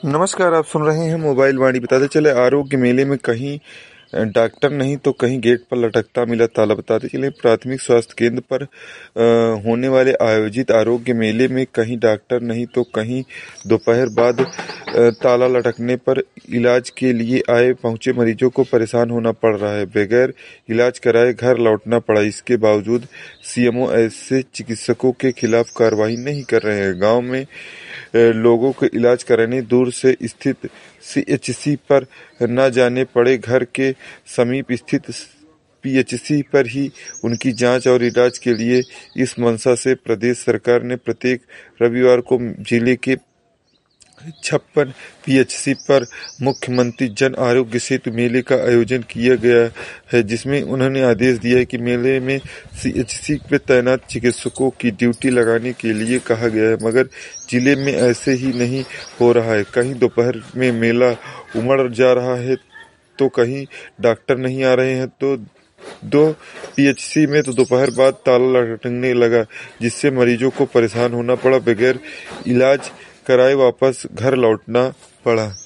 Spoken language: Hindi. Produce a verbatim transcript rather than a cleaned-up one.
नमस्कार, आप सुन रहे हैं मोबाइल वाणी। बताते चले आरोग्य मेले में कहीं डॉक्टर नहीं तो कहीं गेट पर लटकता मिला ताला। बताते चले प्राथमिक स्वास्थ्य केंद्र पर आ, होने वाले आयोजित आरोग्य मेले में कहीं डॉक्टर नहीं तो कहीं दोपहर बाद आ, ताला लटकने पर इलाज के लिए आए पहुंचे मरीजों को परेशान होना पड़ रहा है। बगैर इलाज कराए घर लौटना पड़ा। इसके बावजूद सीएमओ ऐसे चिकित्सकों के खिलाफ कार्रवाई नहीं कर रहे हैं। गांव में लोगों को इलाज कराने दूर से स्थित सीएचसी पर न जाने पड़े, घर के समीप स्थित पीएचसी पर ही उनकी जांच और इलाज के लिए। इस मंशा से प्रदेश सरकार ने प्रत्येक रविवार को जिले के छप्पन पीएचसी पर मुख्यमंत्री जन आरोग्य सेतु मेले का आयोजन किया गया है, जिसमें उन्होंने आदेश दिया है कि मेले में सीएचसी पे तैनात चिकित्सकों की ड्यूटी लगाने के लिए कहा गया है। मगर जिले में ऐसे ही नहीं हो रहा है। कहीं दोपहर में मेला उमड़ जा रहा है तो कहीं डॉक्टर नहीं आ रहे हैं। तो दो पीएचसी में तो दोपहर बाद ताला लटकने लगा, जिससे मरीजों को परेशान होना पड़ा। बगैर इलाज कराए वापस घर लौटना पड़ा।